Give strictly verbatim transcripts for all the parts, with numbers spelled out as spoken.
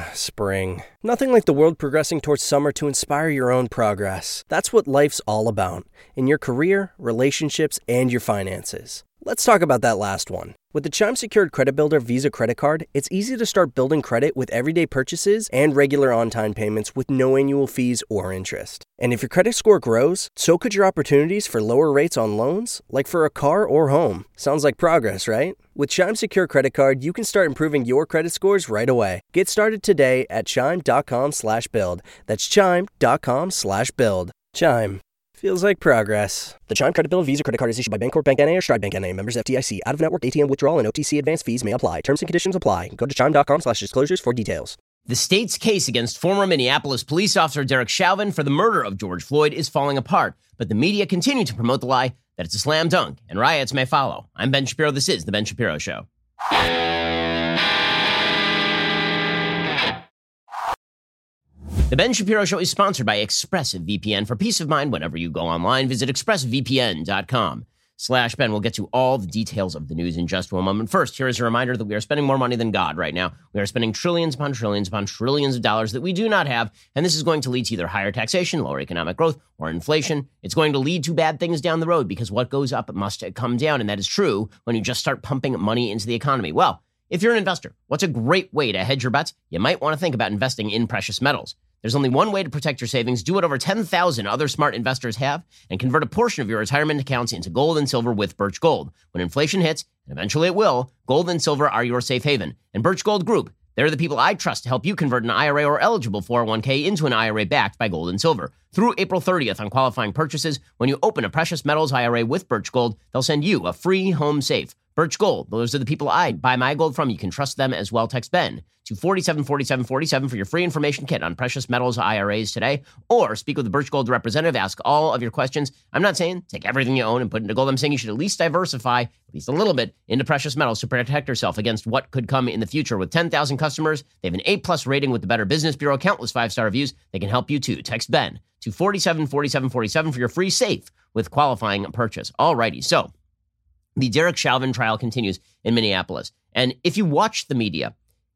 spring. Nothing like the world progressing towards summer to inspire your own progress. That's what life's all about, in your career, relationships, and your finances. Let's talk about that last one. With the Chime Secured Credit Builder Visa Credit Card, it's easy to start building credit with everyday purchases and regular on-time payments with no annual fees or interest. And if your credit score grows, so could your opportunities for lower rates on loans, like for a car or home. Sounds like progress, right? With Chime Secure Credit Card, you can start improving your credit scores right away. Get started today at chime.com slash build. That's chime.com slash build. Chime. Feels like progress. The Chime Credit Builder Visa Credit Card is issued by Bancorp Bank N A or Stride Bank N A. Members F D I C. Out-of-network A T M withdrawal and O T C advance fees may apply. Terms and conditions apply. Go to chime.com slash disclosures for details. The state's case against former Minneapolis police officer Derek Chauvin for the murder of George Floyd is falling apart, but the media continue to promote the lie that it's a slam dunk and riots may follow. I'm Ben Shapiro. This is The Ben Shapiro Show. The Ben Shapiro Show is sponsored by ExpressVPN. For peace of mind whenever you go online, visit expressvpn.com slash Ben. We'll get to all the details of the news in just one moment. First, here is a reminder that we are spending more money than God right now. We are spending trillions upon trillions upon trillions of dollars that we do not have, and this is going to lead to either higher taxation, lower economic growth, or inflation. It's going to lead to bad things down the road because what goes up must come down, and that is true when you just start pumping money into the economy. Well, if you're an investor, what's a great way to hedge your bets? You might want to think about investing in precious metals. There's only one way to protect your savings. Do what over ten thousand other smart investors have and convert a portion of your retirement accounts into gold and silver with Birch Gold. When inflation hits, and eventually it will, gold and silver are your safe haven. And Birch Gold Group, they're the people I trust to help you convert an I R A or eligible four oh one k into an I R A backed by gold and silver. Through April thirtieth on qualifying purchases, when you open a precious metals I R A with Birch Gold, they'll send you a free home safe. Birch Gold, those are the people I buy my gold from. You can trust them as well. Text Ben to forty-seven forty-seven forty-seven for your free information kit on precious metals I R As today, or speak with the Birch Gold representative. Ask all of your questions. I'm not saying take everything you own and put it into gold. I'm saying you should at least diversify, at least a little bit, into precious metals to protect yourself against what could come in the future. With ten thousand customers, they have an A-plus rating with the Better Business Bureau, countless five-star reviews. They can help you too. Text Ben to forty-seven forty-seven forty-seven for your free safe with qualifying purchase. Alrighty, so the Derek Chauvin trial continues in Minneapolis. And if you watch the media,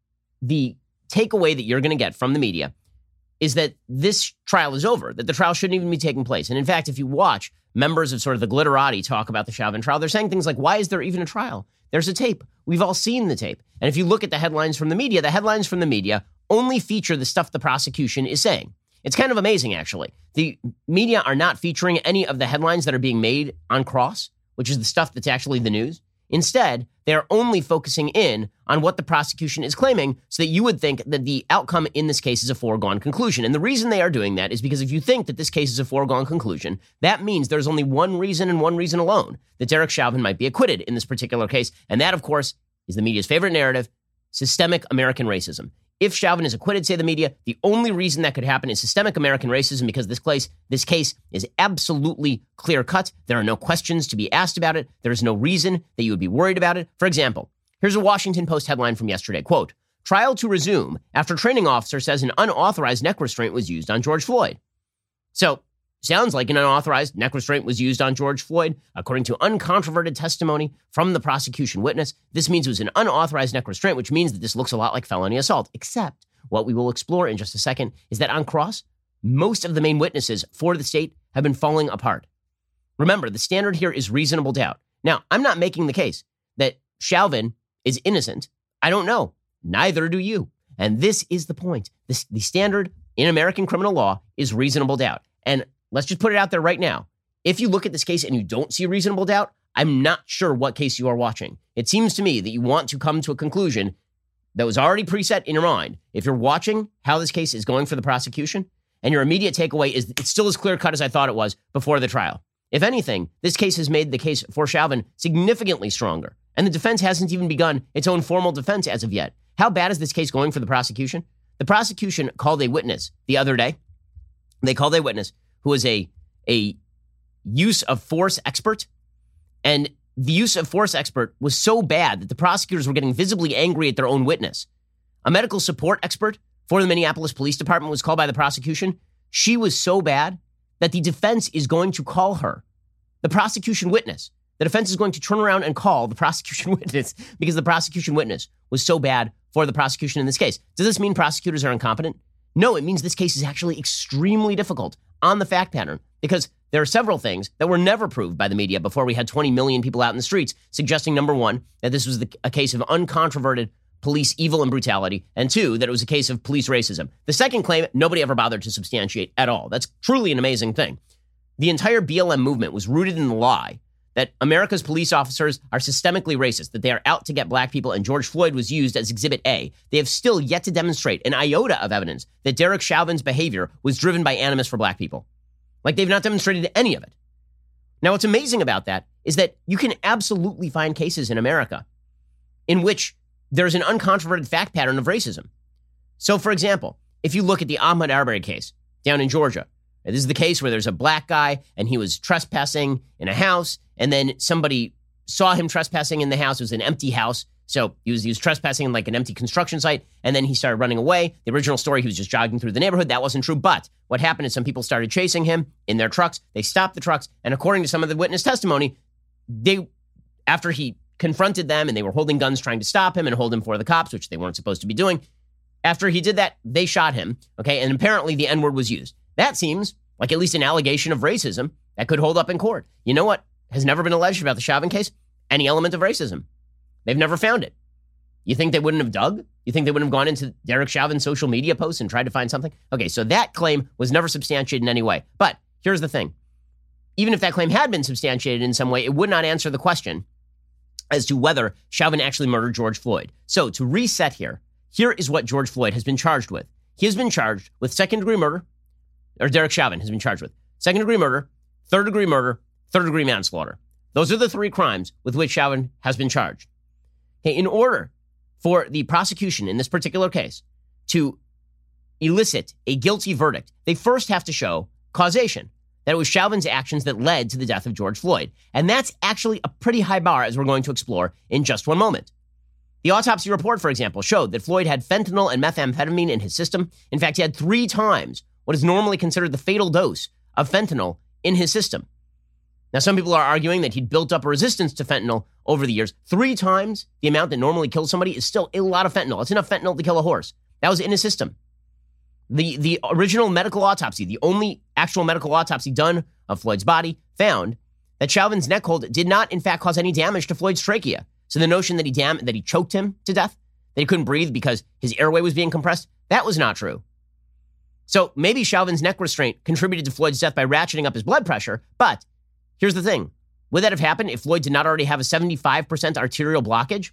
the takeaway that you're going to get from the media is that this trial is over, that the trial shouldn't even be taking place. And in fact, if you watch members of sort of the glitterati talk about the Chauvin trial, they're saying things like, why is there even a trial? There's a tape. We've all seen the tape. And if you look at the headlines from the media, the headlines from the media only feature the stuff the prosecution is saying. It's kind of amazing, actually. The media are not featuring any of the headlines that are being made on cross, which is the stuff that's actually the news. Instead, they're only focusing in on what the prosecution is claiming so that you would think that the outcome in this case is a foregone conclusion. And the reason they are doing that is because if you think that this case is a foregone conclusion, that means there's only one reason and one reason alone that Derek Chauvin might be acquitted in this particular case. And that, of course, is the media's favorite narrative, systemic American racism. If Chauvin is acquitted, say the media, the only reason that could happen is systemic American racism because this case, this case is absolutely clear-cut. There are no questions to be asked about it. There is no reason that you would be worried about it. For example, here's a Washington Post headline from yesterday. Quote, trial to resume after training officer says an unauthorized neck restraint was used on George Floyd. So, sounds like an unauthorized neck restraint was used on George Floyd. According to uncontroverted testimony from the prosecution witness, this means it was an unauthorized neck restraint, which means that this looks a lot like felony assault. Except what we will explore in just a second is that on cross, most of the main witnesses for the state have been falling apart. Remember, the standard here is reasonable doubt. Now, I'm not making the case that Chauvin is innocent. I don't know. Neither do you. And this is the point. This, the standard in American criminal law is reasonable doubt. And let's just put it out there right now. If you look at this case and you don't see reasonable doubt, I'm not sure what case you are watching. It seems to me that you want to come to a conclusion that was already preset in your mind. If you're watching how this case is going for the prosecution, and your immediate takeaway is it's still as clear-cut as I thought it was before the trial. If anything, this case has made the case for Chauvin significantly stronger, and the defense hasn't even begun its own formal defense as of yet. How bad is this case going for the prosecution? The prosecution called a witness the other day. They called a witness who was a, a use of force expert. And the use of force expert was so bad that the prosecutors were getting visibly angry at their own witness. A medical support expert for the Minneapolis Police Department was called by the prosecution. She was so bad that the defense is going to call her the prosecution witness. The defense is going to turn around and call the prosecution witness because the prosecution witness was so bad for the prosecution in this case. Does this mean prosecutors are incompetent? No, it means this case is actually extremely difficult on the fact pattern because there are several things that were never proved by the media before we had twenty million people out in the streets suggesting, number one, that this was the, a case of uncontroverted police evil and brutality, and two, that it was a case of police racism. The second claim, nobody ever bothered to substantiate at all. That's truly an amazing thing. The entire B L M movement was rooted in the lie that America's police officers are systemically racist, that they are out to get black people, and George Floyd was used as Exhibit A. They have still yet to demonstrate an iota of evidence that Derek Chauvin's behavior was driven by animus for black people. Like, they've not demonstrated any of it. Now, what's amazing about that is that you can absolutely find cases in America in which there's an uncontroverted fact pattern of racism. So, for example, if you look at the Ahmaud Arbery case down in Georgia, this is the case where there's a black guy and he was trespassing in a house, and then somebody saw him trespassing in the house. It was an empty house. So he was, he was trespassing in like an empty construction site, and then he started running away. The original story, he was just jogging through the neighborhood. That wasn't true. But what happened is some people started chasing him in their trucks. They stopped the trucks. And according to some of the witness testimony, they, after he confronted them and they were holding guns trying to stop him and hold him for the cops, which they weren't supposed to be doing, after he did that, they shot him. Okay. And apparently the N-word was used. That seems like at least an allegation of racism that could hold up in court. You know what has never been alleged about the Chauvin case? Any element of racism. They've never found it. You think they wouldn't have dug? You think they wouldn't have gone into Derek Chauvin's social media posts and tried to find something? Okay, so that claim was never substantiated in any way. But here's the thing. Even if that claim had been substantiated in some way, it would not answer the question as to whether Chauvin actually murdered George Floyd. So to reset here, here is what George Floyd has been charged with. He has been charged with second-degree murder, or Derek Chauvin has been charged with second-degree murder, third-degree murder, third-degree manslaughter. Those are the three crimes with which Chauvin has been charged. Okay, in order for the prosecution in this particular case to elicit a guilty verdict, they first have to show causation, that it was Chauvin's actions that led to the death of George Floyd. And that's actually a pretty high bar, as we're going to explore in just one moment. The autopsy report, for example, showed that Floyd had fentanyl and methamphetamine in his system. In fact, he had three times what is normally considered the fatal dose of fentanyl in his system. Now, some people are arguing that he'd built up a resistance to fentanyl over the years. Three times the amount that normally kills somebody is still a lot of fentanyl. It's enough fentanyl to kill a horse. That was in his system. The, the original medical autopsy, the only actual medical autopsy done of Floyd's body, found that Chauvin's neck hold did not, in fact, cause any damage to Floyd's trachea. So the notion that he dam- that he choked him to death, that he couldn't breathe because his airway was being compressed, that was not true. So maybe Chauvin's neck restraint contributed to Floyd's death by ratcheting up his blood pressure, but here's the thing. Would that have happened if Floyd did not already have a seventy-five percent arterial blockage?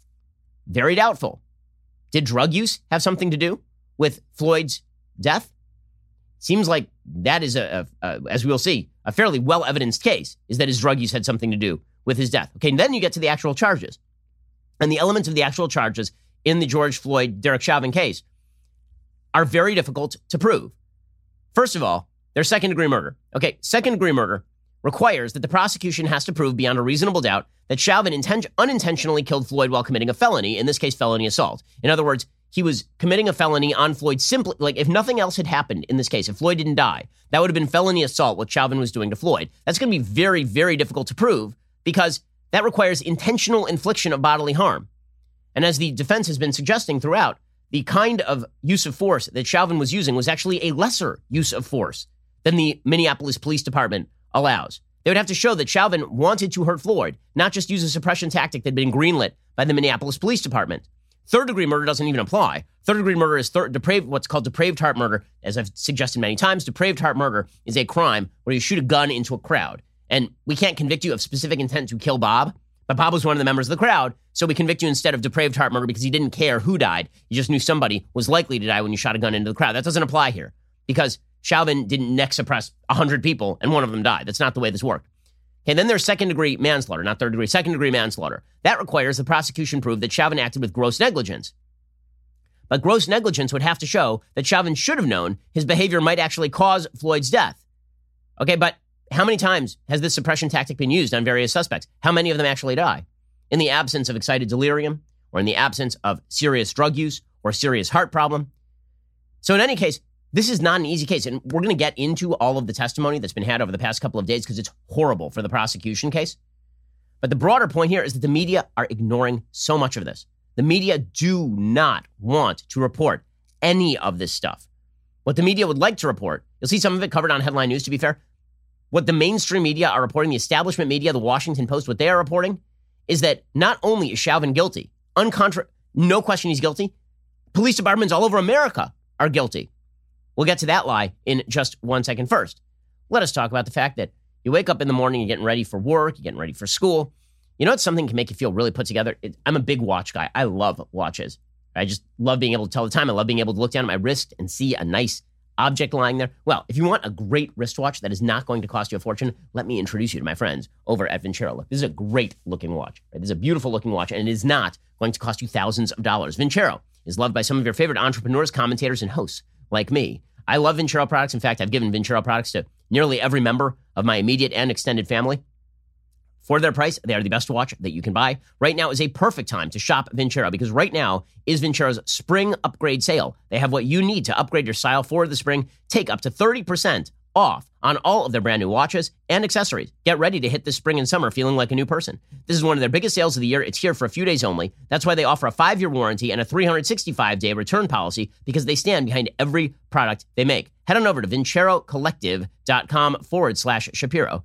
Very doubtful. Did drug use have something to do with Floyd's death? Seems like that is, a, a, a as we'll see, a fairly well-evidenced case, is that his drug use had something to do with his death. Okay, and then you get to the actual charges. And the elements of the actual charges in the George Floyd, Derek Chauvin case are very difficult to prove. First of all, they're second-degree murder. Okay, second-degree murder requires that the prosecution has to prove beyond a reasonable doubt that Chauvin inten- unintentionally killed Floyd while committing a felony, in this case, felony assault. In other words, he was committing a felony on Floyd simply, like if nothing else had happened in this case, if Floyd didn't die, that would have been felony assault, what Chauvin was doing to Floyd. That's going to be very, very difficult to prove because that requires intentional infliction of bodily harm. And as the defense has been suggesting throughout, the kind of use of force that Chauvin was using was actually a lesser use of force than the Minneapolis Police Department allows. They would have to show that Chauvin wanted to hurt Floyd, not just use a suppression tactic that had been greenlit by the Minneapolis Police Department. Third-degree murder doesn't even apply. Third-degree murder is third, depraved, what's called depraved heart murder. As I've suggested many times, depraved heart murder is a crime where you shoot a gun into a crowd. And we can't convict you of specific intent to kill Bob, but Bob was one of the members of the crowd, so we convict you instead of depraved heart murder because he didn't care who died. He just knew somebody was likely to die when you shot a gun into the crowd. That doesn't apply here because Chauvin didn't neck suppress one hundred people and one of them died. That's not the way this worked. Okay, then there's second-degree manslaughter, not third-degree, second-degree manslaughter. That requires the prosecution prove that Chauvin acted with gross negligence. But gross negligence would have to show that Chauvin should have known his behavior might actually cause Floyd's death. Okay, but how many times has this suppression tactic been used on various suspects? How many of them actually die? In the absence of excited delirium, or in the absence of serious drug use, or serious heart problem. So in any case, this is not an easy case, and we're going to get into all of the testimony that's been had over the past couple of days because it's horrible for the prosecution case. But the broader point here is that the media are ignoring so much of this. The media do not want to report any of this stuff. What the media would like to report, you'll see some of it covered on Headline News, to be fair. What the mainstream media are reporting, the establishment media, the Washington Post, what they are reporting is that not only is Chauvin guilty, uncontra- no question he's guilty, police departments all over America are guilty. We'll get to that lie in just one second. First, let us talk about the fact that you wake up in the morning, you're getting ready for work, you're getting ready for school. You know what? Something can make you feel really put together. It, I'm a big watch guy. I love watches. I just love being able to tell the time. I love being able to look down at my wrist and see a nice object lying there. Well, if you want a great wristwatch that is not going to cost you a fortune, let me introduce you to my friends over at Vincero. Look, this is a great looking watch. Right? This is a beautiful looking watch, and it is not going to cost you thousands of dollars. Vincero is loved by some of your favorite entrepreneurs, commentators, and hosts like me. I love Vincero products. In fact, I've given Vincero products to nearly every member of my immediate and extended family. For their price, they are the best watch that you can buy. Right now is a perfect time to shop Vincero because right now is Vincero's spring upgrade sale. They have what you need to upgrade your style for the spring. Take up to thirty percent off on all of their brand new watches and accessories. Get ready to hit this spring and summer feeling like a new person. This is one of their biggest sales of the year. It's here for a few days only. That's why they offer a five-year warranty and a three hundred sixty-five day return policy because they stand behind every product they make. Head on over to vincerocollective.com forward slash Shapiro.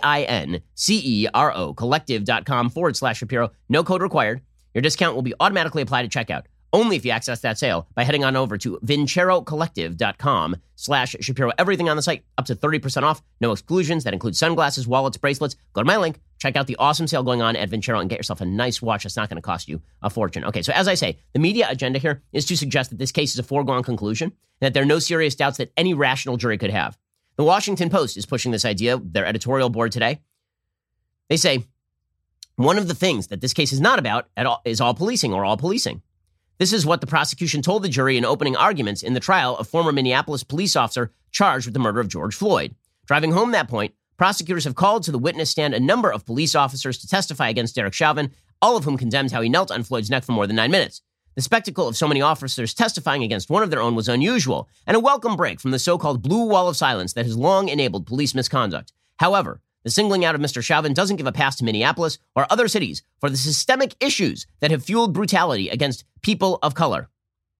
V-I-N-C-E-R-O collective.com forward slash Shapiro. No code required. Your discount will be automatically applied at checkout. Only if you access that sale by heading on over to vincerocollective.com slash Shapiro. Everything on the site up to thirty percent off. No exclusions. That includes sunglasses, wallets, bracelets. Go to my link. Check out the awesome sale going on at Vincero and get yourself a nice watch that's not going to cost you a fortune. Okay, so as I say, the media agenda here is to suggest that this case is a foregone conclusion and that there are no serious doubts that any rational jury could have. The Washington Post is pushing this idea, their editorial board today. They say, one of the things that this case is not about at all is all policing or all policing. This is what the prosecution told the jury in opening arguments in the trial of former Minneapolis police officer charged with the murder of George Floyd. Driving home that point, prosecutors have called to the witness stand a number of police officers to testify against Derek Chauvin, all of whom condemned how he knelt on Floyd's neck for more than nine minutes. The spectacle of so many officers testifying against one of their own was unusual and a welcome break from the so-called blue wall of silence that has long enabled police misconduct. However, the singling out of Mister Chauvin doesn't give a pass to Minneapolis or other cities for the systemic issues that have fueled brutality against people of color.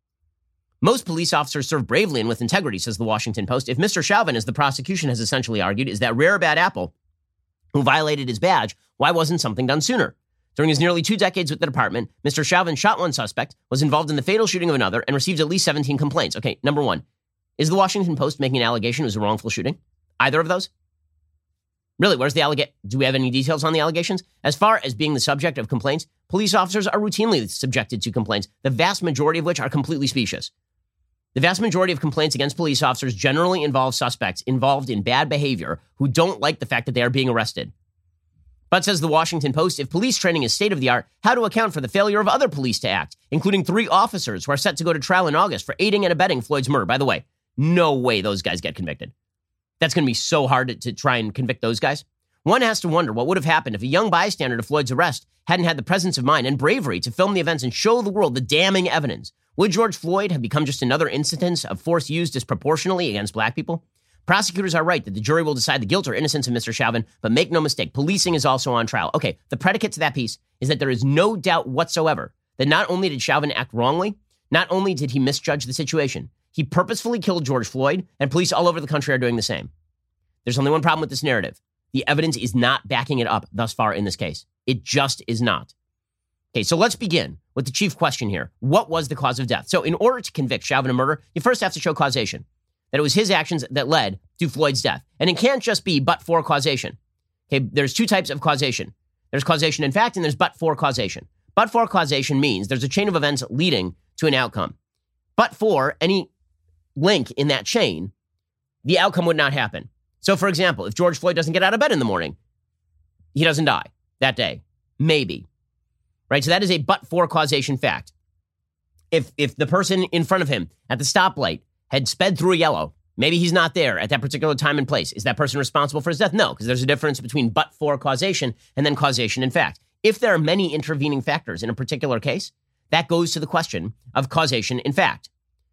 Most police officers serve bravely and with integrity, says the Washington Post. If Mister Chauvin, as the prosecution has essentially argued, is that rare bad apple who violated his badge, why wasn't something done sooner? During his nearly two decades with the department, Mister Chauvin shot one suspect, was involved in the fatal shooting of another, and received at least seventeen complaints. Okay, number one, is the Washington Post making an allegation it was a wrongful shooting? Either of those? Really, where's the allegation? Do we have any details on the allegations? As far as being the subject of complaints, police officers are routinely subjected to complaints, the vast majority of which are completely specious. The vast majority of complaints against police officers generally involve suspects involved in bad behavior who don't like the fact that they are being arrested. But, says the Washington Post, if police training is state-of-the-art, how to account for the failure of other police to act, including three officers who are set to go to trial in August for aiding and abetting Floyd's murder. By the way, no way those guys get convicted. That's going to be so hard to, to try and convict those guys. One has to wonder what would have happened if a young bystander to Floyd's arrest hadn't had the presence of mind and bravery to film the events and show the world the damning evidence. Would George Floyd have become just another instance of force used disproportionately against black people? Prosecutors are right that the jury will decide the guilt or innocence of Mister Chauvin, but make no mistake, policing is also on trial. Okay, the predicate to that piece is that there is no doubt whatsoever that not only did Chauvin act wrongly, not only did he misjudge the situation, he purposefully killed George Floyd, and police all over the country are doing the same. There's only one problem with this narrative. The evidence is not backing it up thus far in this case. It just is not. Okay, so let's begin with the chief question here. What was the cause of death? So in order to convict Chauvin of murder, you first have to show causation. That it was his actions that led to Floyd's death. And it can't just be but-for causation. Okay, there's two types of causation. There's causation in fact, and there's but-for causation. But-for causation means there's a chain of events leading to an outcome. But for any link in that chain, the outcome would not happen. So, for example, if George Floyd doesn't get out of bed in the morning, he doesn't die that day. Maybe. Right? So that is a but-for causation fact. If if the person in front of him at the stoplight had sped through a yellow, maybe he's not there at that particular time and place. Is that person responsible for his death? No, because there's a difference between but-for causation and then causation in fact. If there are many intervening factors in a particular case, that goes to the question of causation in fact.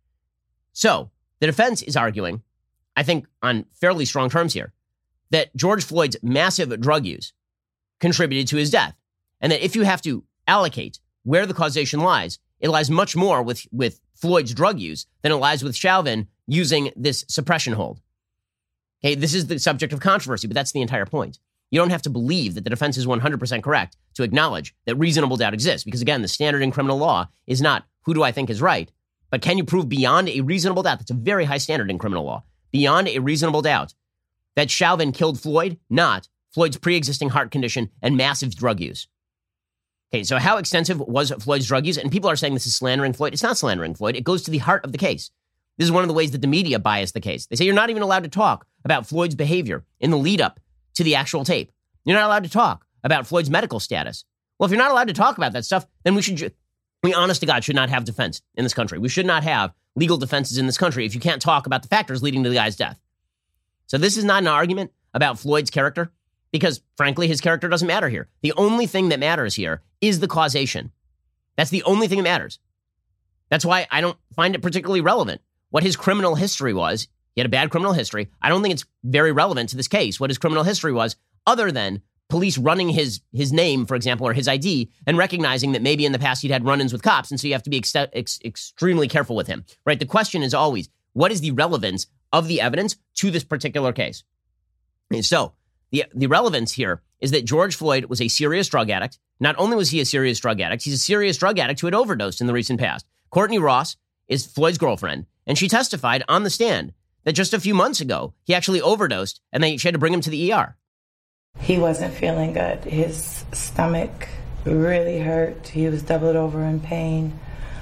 So the defense is arguing, I think on fairly strong terms here, that George Floyd's massive drug use contributed to his death. And that if you have to allocate where the causation lies. It lies much more with, with Floyd's drug use than it lies with Chauvin using this suppression hold. Okay, this is the subject of controversy, but that's the entire point. You don't have to believe that the defense is one hundred percent correct to acknowledge that reasonable doubt exists. Because again, the standard in criminal law is not who do I think is right, but can you prove beyond a reasonable doubt? That's a very high standard in criminal law. Beyond a reasonable doubt that Chauvin killed Floyd, not Floyd's pre-existing heart condition and massive drug use. Okay, so how extensive was Floyd's drug use? And people are saying this is slandering Floyd. It's not slandering Floyd. It goes to the heart of the case. This is one of the ways that the media bias the case. They say you're not even allowed to talk about Floyd's behavior in the lead up to the actual tape. You're not allowed to talk about Floyd's medical status. Well, if you're not allowed to talk about that stuff, then we should, ju- we honest to God should not have defense in this country. We should not have legal defenses in this country if you can't talk about the factors leading to the guy's death. So this is not an argument about Floyd's character because, frankly, his character doesn't matter here. The only thing that matters here is the causation. That's the only thing that matters. That's why I don't find it particularly relevant what his criminal history was. He had a bad criminal history. I don't think it's very relevant to this case what his criminal history was, other than police running his his name, for example, or his I D, and recognizing that maybe in the past he'd had run-ins with cops, and so you have to be ex- ex- extremely careful with him, right? The question is always, what is the relevance of the evidence to this particular case? And so the, the relevance here is that George Floyd was a serious drug addict. Not only was he a serious drug addict, he's a serious drug addict who had overdosed in the recent past. Courtney Ross is Floyd's girlfriend, and she testified on the stand that just a few months ago, he actually overdosed, and they she had to bring him to the E R. He wasn't feeling good. His stomach really hurt. He was doubled over in pain.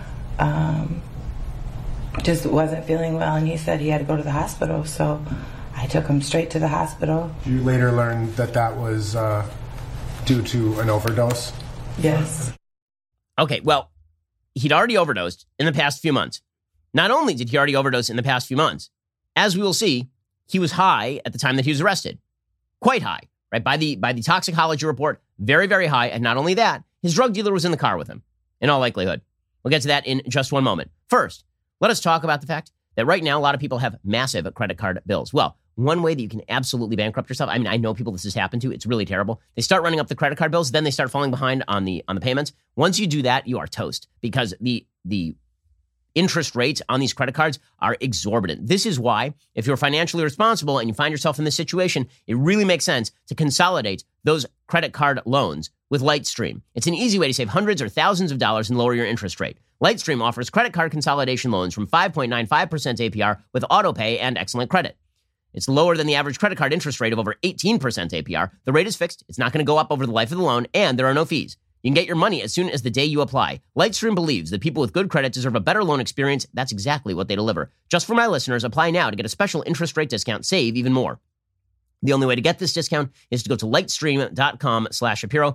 Um, just wasn't feeling well, and he said he had to go to the hospital, so I took him straight to the hospital. You later learned that that was uh, due to an overdose? Yes. Okay, well, he'd already overdosed in the past few months. Not only did he already overdose in the past few months, as we will see, he was high at the time that he was arrested. Quite high, right? By the by the toxicology report, very, very high. And not only that, his drug dealer was in the car with him, in all likelihood. We'll get to that in just one moment. First, let us talk about the fact that right now a lot of people have massive credit card bills. Well, one way that you can absolutely bankrupt yourself, I mean, I know people this has happened to. It's really terrible. They start running up the credit card bills, then they start falling behind on the on the payments. Once you do that, you are toast because the the interest rates on these credit cards are exorbitant. This is why, if you're financially responsible and you find yourself in this situation, it really makes sense to consolidate those credit card loans with Lightstream. It's an easy way to save hundreds or thousands of dollars and lower your interest rate. Lightstream offers credit card consolidation loans from five point nine five percent A P R with auto pay and excellent credit. It's lower than the average credit card interest rate of over eighteen percent A P R. The rate is fixed. It's not going to go up over the life of the loan, and there are no fees. You can get your money as soon as the day you apply. Lightstream believes that people with good credit deserve a better loan experience. That's exactly what they deliver. Just for my listeners, apply now to get a special interest rate discount. Save even more. The only way to get this discount is to go to lightstream.com slash Shapiro,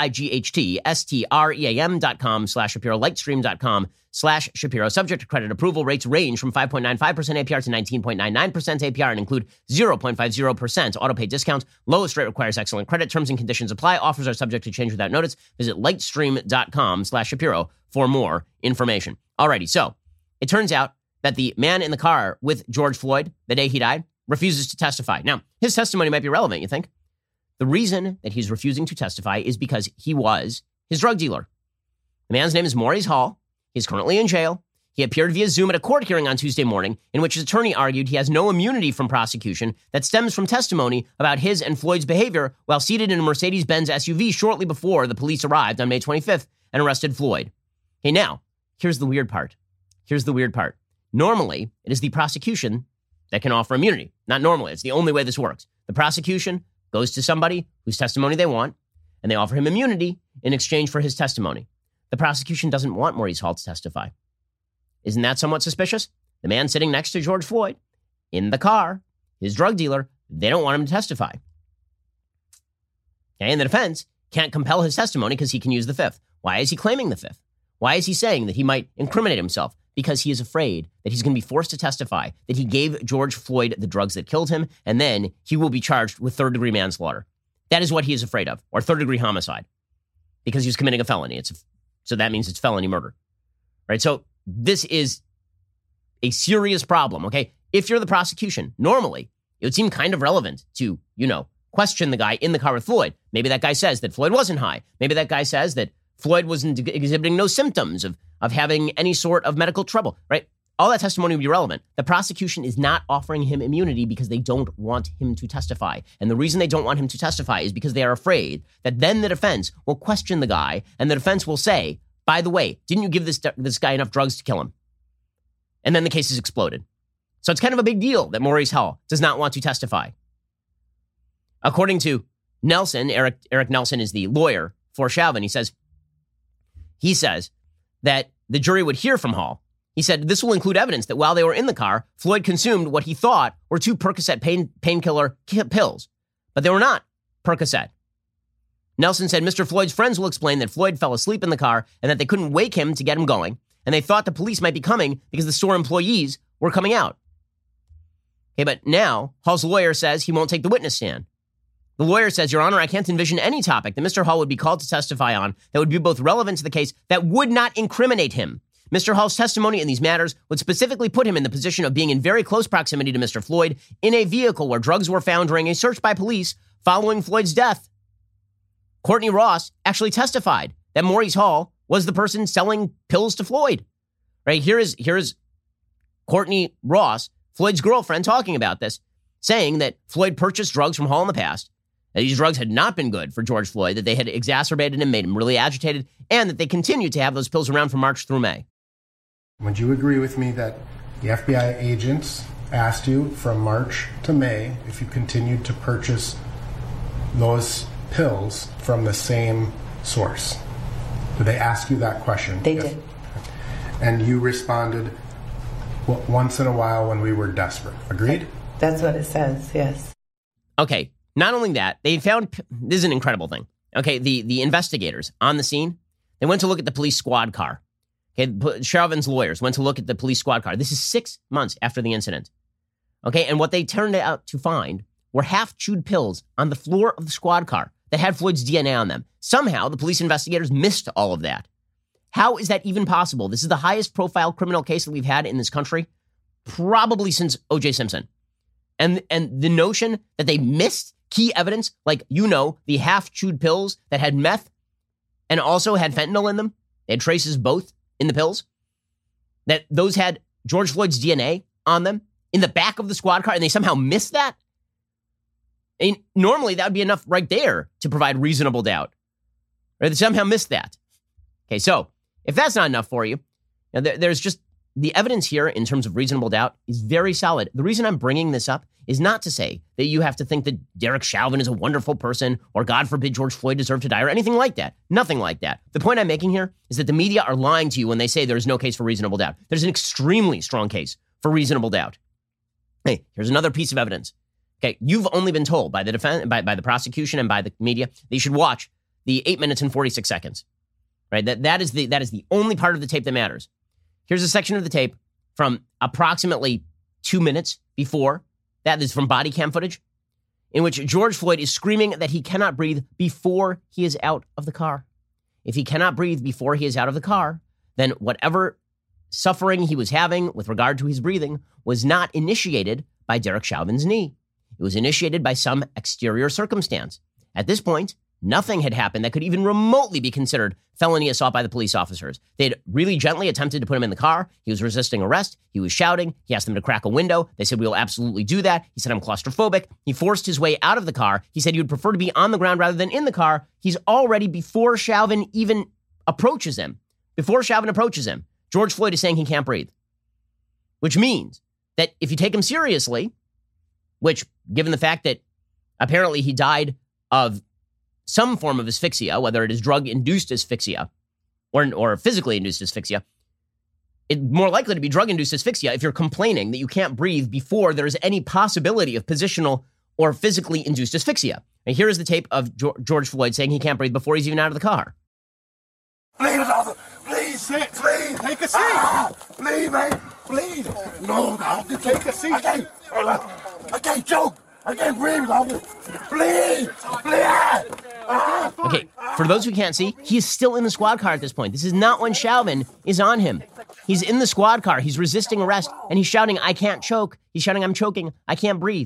L-I-G-H-T-S-T-R-E-A-M dot com slash Shapiro, lightstream.com slash Shapiro. Subject to credit approval, rates range from five point nine five percent A P R to nineteen point nine nine percent A P R and include zero point five zero percent autopay discounts. Lowest rate requires excellent credit. Terms and conditions apply. Offers are subject to change without notice. Visit lightstream.com slash Shapiro for more information. Alrighty, so it turns out that the man in the car with George Floyd the day he died refuses to testify. Now, his testimony might be relevant, you think? The reason that he's refusing to testify is because he was his drug dealer. The man's name is Maurice Hall. He's currently in jail. He appeared via Zoom at a court hearing on Tuesday morning in which his attorney argued he has no immunity from prosecution that stems from testimony about his and Floyd's behavior while seated in a Mercedes-Benz S U V shortly before the police arrived on May twenty-fifth and arrested Floyd. Hey, now, here's the weird part. Here's the weird part. Normally, it is the prosecution that can offer immunity. Not normally. It's the only way this works. The prosecution goes to somebody whose testimony they want, and they offer him immunity in exchange for his testimony. The prosecution doesn't want Maurice Hall to testify. Isn't that somewhat suspicious? The man sitting next to George Floyd in the car, his drug dealer, they don't want him to testify. Okay, and the defense can't compel his testimony because he can use the fifth. Why is he claiming the fifth? Why is he saying that he might incriminate himself? Because he is afraid that he's going to be forced to testify that he gave George Floyd the drugs that killed him, and then he will be charged with third-degree manslaughter. That is what he is afraid of, or third-degree homicide, because he was committing a felony. It's a, so that means it's felony murder, right? So this is a serious problem, okay? If you're the prosecution, normally it would seem kind of relevant to, you know, question the guy in the car with Floyd. Maybe that guy says that Floyd wasn't high. Maybe that guy says that Floyd wasn't exhibiting no symptoms of, of having any sort of medical trouble, right? All that testimony would be relevant. The prosecution is not offering him immunity because they don't want him to testify. And the reason they don't want him to testify is because they are afraid that then the defense will question the guy and the defense will say, by the way, didn't you give this, this guy enough drugs to kill him? And then the case is exploded. So it's kind of a big deal that Maurice Hall does not want to testify. According to Nelson, Eric, Eric Nelson is the lawyer for Chauvin. He says, he says that the jury would hear from Hall. He said this will include evidence that while they were in the car, Floyd consumed what he thought were two Percocet pain, painkiller pills, but they were not Percocet. Nelson said Mister Floyd's friends will explain that Floyd fell asleep in the car and that they couldn't wake him to get him going, and they thought the police might be coming because the store employees were coming out. Okay, but now Hall's lawyer says he won't take the witness stand. The lawyer says, Your Honor, I can't envision any topic that Mister Hall would be called to testify on that would be both relevant to the case that would not incriminate him. Mister Hall's testimony in these matters would specifically put him in the position of being in very close proximity to Mister Floyd in a vehicle where drugs were found during a search by police following Floyd's death. Courtney Ross actually testified that Maurice Hall was the person selling pills to Floyd. Right? Here is, here is Courtney Ross, Floyd's girlfriend, talking about this, saying that Floyd purchased drugs from Hall in the past, that these drugs had not been good for George Floyd, that they had exacerbated him, made him really agitated, and that they continued to have those pills around from March through May. Would you agree with me that the F B I agents asked you from March to May if you continued to purchase those pills from the same source? Did they ask you that question? They Yes. did. And you responded w- once in a while when we were desperate. Agreed? That's what it says, yes. Okay, not only that, they found, this is an incredible thing. Okay, the, the investigators on the scene, they went to look at the police squad car. Okay, Chauvin's lawyers went to look at the police squad car. This is six months after the incident. Okay, and what they turned out to find were half-chewed pills on the floor of the squad car that had Floyd's D N A on them. Somehow, the police investigators missed all of that. How is that even possible? This is the highest profile criminal case that we've had in this country, probably since O J Simpson. And, and the notion that they missed key evidence, like, you know, the half-chewed pills that had meth and also had fentanyl in them, they had traces both in the pills, that those had George Floyd's D N A on them in the back of the squad car, and they somehow missed that? I mean, normally that would be enough right there to provide reasonable doubt. Or they somehow missed that. Okay, so if that's not enough for you, you know, there, there's just the evidence here in terms of reasonable doubt is very solid. The reason I'm bringing this up is not to say that you have to think that Derek Chauvin is a wonderful person or, God forbid, George Floyd deserved to die or anything like that. Nothing like that. The point I'm making here is that the media are lying to you when they say there's no case for reasonable doubt. There's an extremely strong case for reasonable doubt. Hey, here's another piece of evidence. Okay, you've only been told by the defense, by, by the prosecution and by the media that you should watch the eight minutes and forty-six seconds. Right? That that is the that is the only part of the tape that matters. Here's a section of the tape from approximately two minutes before. That is from body cam footage in which George Floyd is screaming that he cannot breathe before he is out of the car. If he cannot breathe before he is out of the car, then whatever suffering he was having with regard to his breathing was not initiated by Derek Chauvin's knee. It was initiated by some exterior circumstance. At this point, nothing had happened that could even remotely be considered felony assault by the police officers. They had really gently attempted to put him in the car. He was resisting arrest. He was shouting. He asked them to crack a window. They said, we will absolutely do that. He said, I'm claustrophobic. He forced his way out of the car. He said he would prefer to be on the ground rather than in the car. He's already, before Chauvin even approaches him, before Chauvin approaches him, George Floyd is saying he can't breathe. Which means that if you take him seriously, which, given the fact that apparently he died of some form of asphyxia, whether it is drug-induced asphyxia or, or physically induced asphyxia, it's more likely to be drug-induced asphyxia if you're complaining that you can't breathe before there's any possibility of positional or physically induced asphyxia. And here is the tape of George Floyd saying he can't breathe before he's even out of the car. Please, officer, please, sit, please, take a seat. Ah, please, man, please. No, officer, take a seat. I can't, I can't choke. I can't breathe, officer. Please, please. Ah. Okay, for those who can't see, he is still in the squad car at this point. This is not when Chauvin is on him. He's in the squad car. He's resisting arrest, and he's shouting, I can't choke. He's shouting, I'm choking. I can't breathe.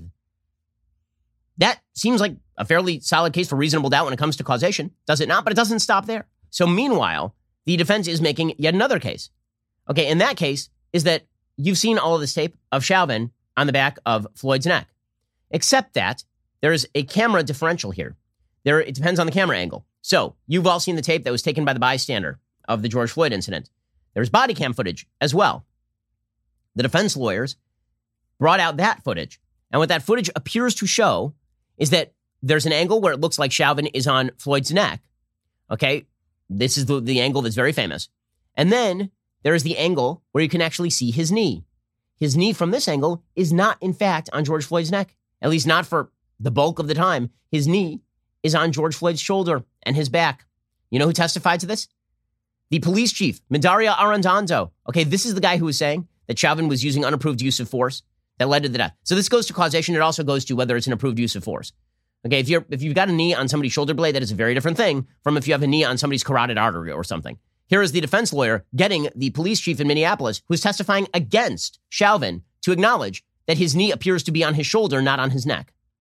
That seems like a fairly solid case for reasonable doubt when it comes to causation, does it not? But it doesn't stop there. So meanwhile, the defense is making yet another case. Okay, and that case is that you've seen all of this tape of Chauvin on the back of Floyd's neck, except that there's a camera differential here. There, it depends on the camera angle. So you've all seen the tape that was taken by the bystander of the George Floyd incident. There's body cam footage as well. The defense lawyers brought out that footage. And what that footage appears to show is that there's an angle where it looks like Chauvin is on Floyd's neck. Okay, this is the, the angle that's very famous. And then there is the angle where you can actually see his knee. His knee from this angle is not, in fact, on George Floyd's neck, at least not for the bulk of the time. His knee is on George Floyd's shoulder and his back. You know who testified to this? The police chief, Medaria Arradondo. Okay, this is the guy who was saying that Chauvin was using unapproved use of force that led to the death. So this goes to causation. It also goes to whether it's an approved use of force. Okay, if you're if you've got a knee on somebody's shoulder blade, that is a very different thing from if you have a knee on somebody's carotid artery or something. Here is the defense lawyer getting the police chief in Minneapolis who's testifying against Chauvin to acknowledge that his knee appears to be on his shoulder, not on his neck.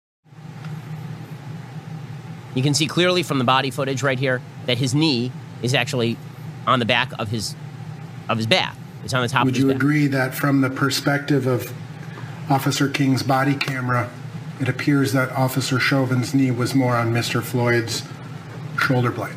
You can see clearly from the body footage right here that his knee is actually on the back of his of his back. It's on the top of his back. Would you agree that from the perspective of Officer King's body camera, it appears that Officer Chauvin's knee was more on Mister Floyd's shoulder blade?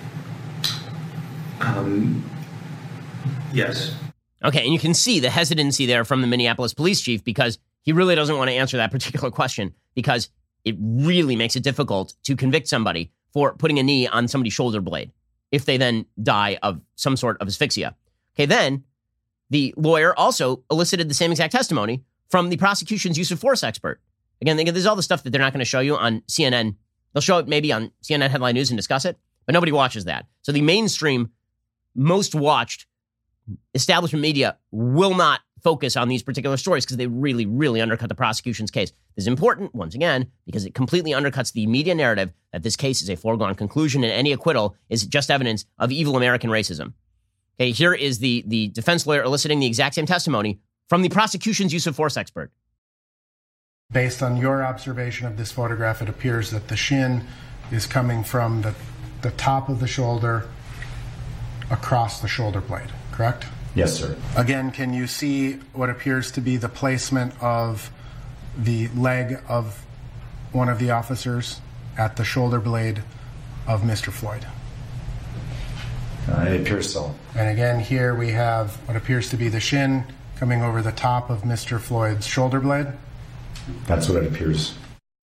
Um, yes. Okay, and you can see the hesitancy there from the Minneapolis police chief because he really doesn't want to answer that particular question because it really makes it difficult to convict somebody for putting a knee on somebody's shoulder blade if they then die of some sort of asphyxia. Okay, then the lawyer also elicited the same exact testimony from the prosecution's use of force expert. Again, there's all the stuff that they're not going to show you on C N N. They'll show it maybe on C N N Headline News and discuss it, but nobody watches that. So the mainstream, most watched establishment media will not focus on these particular stories because they really, really undercut the prosecution's case. This is important, once again, because it completely undercuts the media narrative that this case is a foregone conclusion and any acquittal is just evidence of evil American racism. Okay, here is the, the defense lawyer eliciting the exact same testimony from the prosecution's use of force expert. Based on your observation of this photograph, it appears that the shin is coming from the, the top of the shoulder across the shoulder blade, correct? Yes, sir. Again, can you see what appears to be the placement of the leg of one of the officers at the shoulder blade of Mister Floyd? Uh, it appears so. And again, here we have what appears to be the shin coming over the top of Mister Floyd's shoulder blade. That's what it appears.